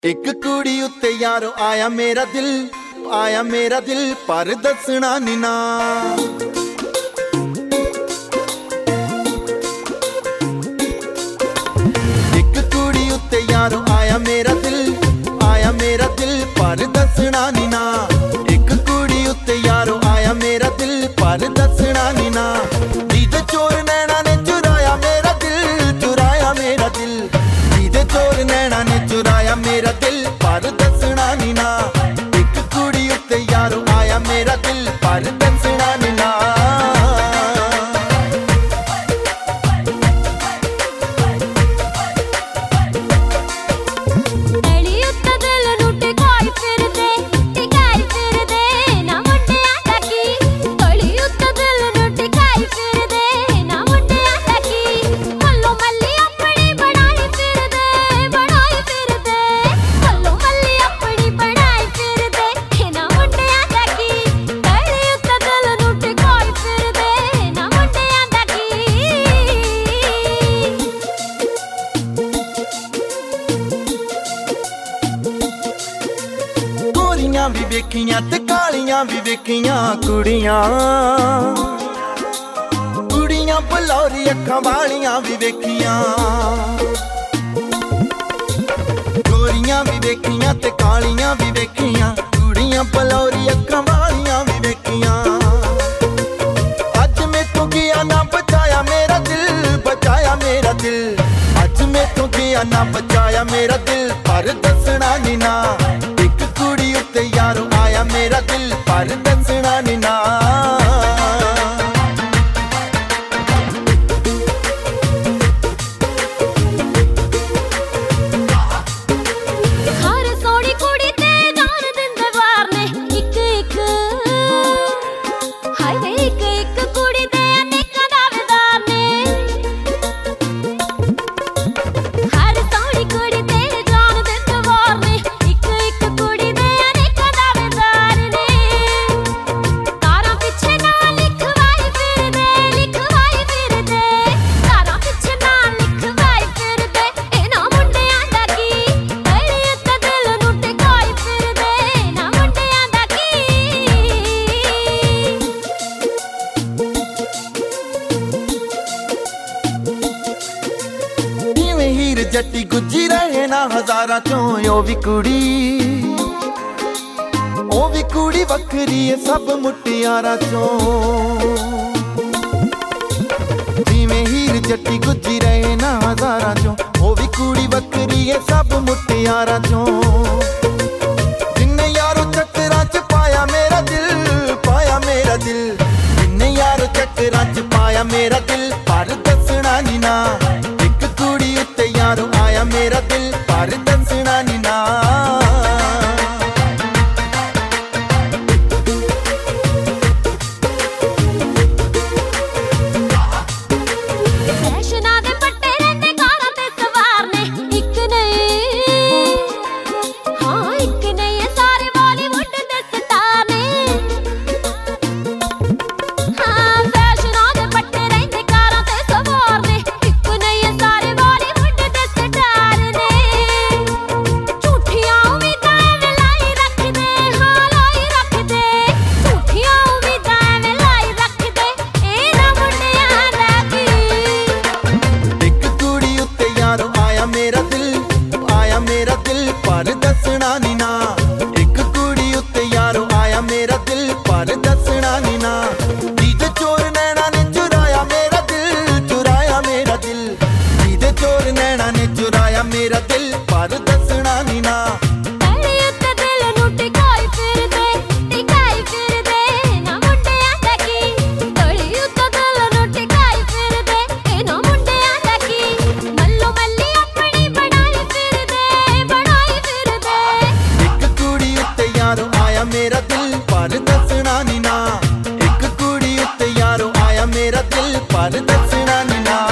एक कुड़ी उत्ते यारो आया मेरा दिल पर दसना नी ना। एक कुड़ी उत्ते यारो आया मेरा दिल पर दसना नी ना। एक कुड़ी उत्ते यारो आया मेरा दिल पर दसना नी ना। दीदे चोर नैना ने चुराया मेरा दिल, दीदे चोर नैना ने चुराया मेरा दिल पर दसना नी ना। एक कुड़ी उत्ते यारो आया मेरा दिल पर दसना नी ना। भी वेखियां ते कालियां भी वेखियां कुड़ियां बलौरी अखां वालियां भी वेखियां। गोरियां भी वेखियां ते कालियां भी वेखियां कुड़ियां बलौरी अखां वालियां भी वेखियां। अज मैं तू गया ना बचाया मेरा दिल, अज मैं तू गया ना बचाया मेरा दिल पर दसना नी ना। एक कुड़ी उत्ते यारो आया मेरा दिल पर दसना नी ना। जट्टी गुज्जी रहे ना हजारा चों ओ भी कुड़ी वखरी है सब मुटियारा चों। जिवें हीर जट्टी गुज्जी रहे ना हजारा चों ओ भी कुड़ी वखरी है सब मुटियारा चों। जिन्ने यारो चक्करां च पाया मेरा दिल, जिन्ने यारो चक्करां च पाया मेरा दिल पर दसना नी ना। एक कुड़ी उत्ते यारो आया मेरा दिल पर दसना नी ना। मेरा दिल पर दसना नी ना। एक कुड़ी उत्ते यारो आया मेरा दिल पर दसना नी ना। दीदे चोर नैना ने चुराया मेरा दिल, दीदे चोर नैना ने चुराया मेरा दिल पर दसना नी ना। मेरा दिल पर दसना नी ना। एक कुड़ी उत्ते यारो आया मेरा दिल पर दसना नी ना।